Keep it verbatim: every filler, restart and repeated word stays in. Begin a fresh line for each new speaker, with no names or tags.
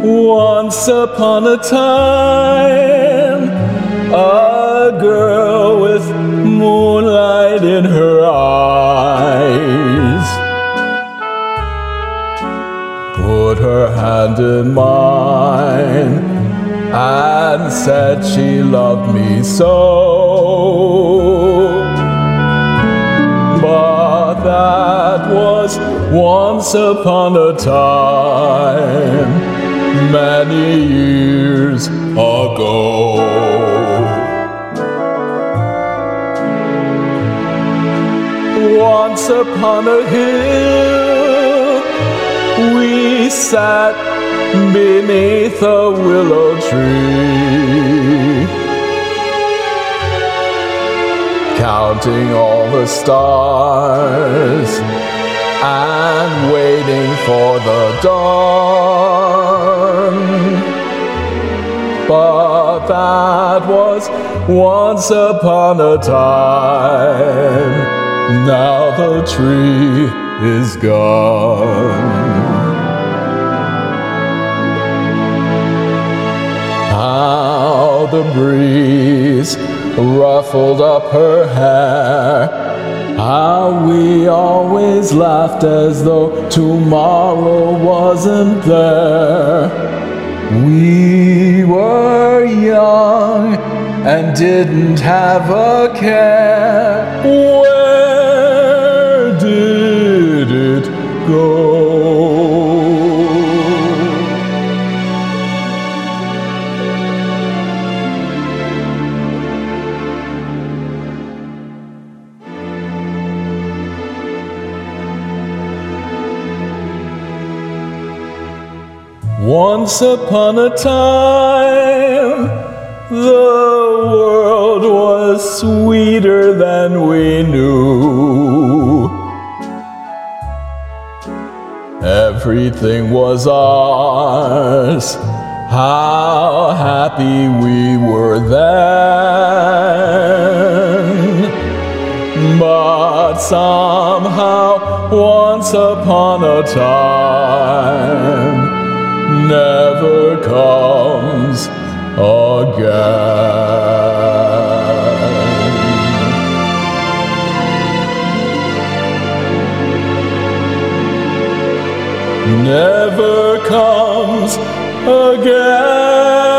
Once upon a time, a girl with moonlight in her eyes put her hand in mine and said she loved me so. But that was once upon a time, many years ago. Once upon a hill, we sat beneath a willow tree, counting all the stars and waiting for the dawn. But that was once upon a time. Now the tree is gone. How the breeze ruffled up her hair, how we always laughed as though tomorrow wasn't there. We were young and didn't have a care. Where did it go? Once upon a time, the world was sweeter than we knew. Everything was ours. How happy we were then. But somehow, once upon a time, never comes again. Never comes again.